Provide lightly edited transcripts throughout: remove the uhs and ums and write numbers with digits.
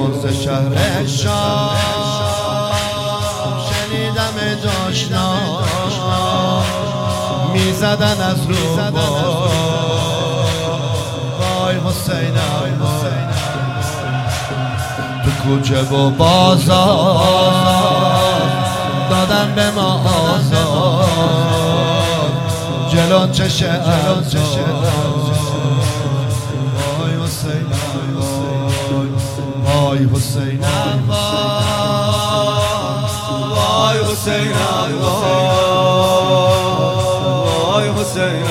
ز شهر شام شنیدم داشنا میزدن از رو وای حسین تو کوچه و بازار دادن به ما آزاد جلو چشه وای حسین وای حسین وای حسین وای حسین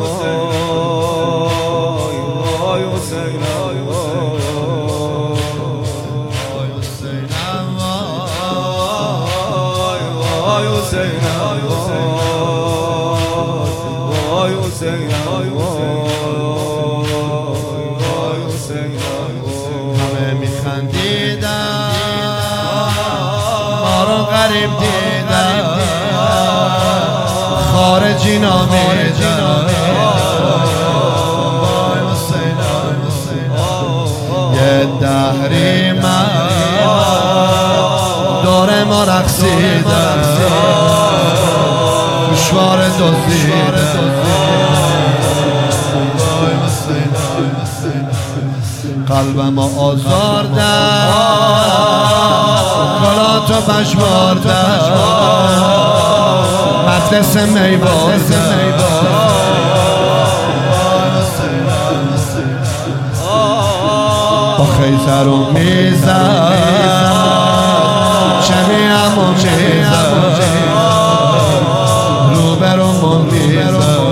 وای حسین همه میخندیدن ما رو غریب دیدن خارجی نامیدن وای حسین یه دهری من دور ما رقصیدن گوشوار دزدیدن قلبم آزاردن گلاتو پشماردن مجلس می بردن با خیزر و میزن شمیم و میزن روبرومون میزن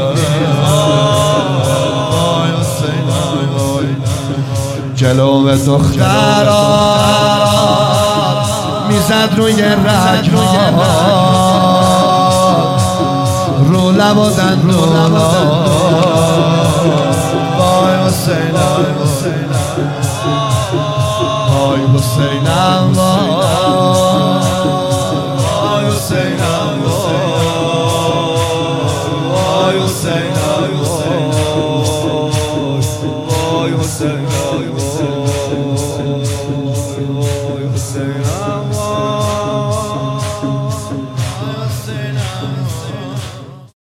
جلو دخترها میزد روی رگها رو لب و دندونا وای حسین وای حسینم وای حسینم وای حسینم وای حسین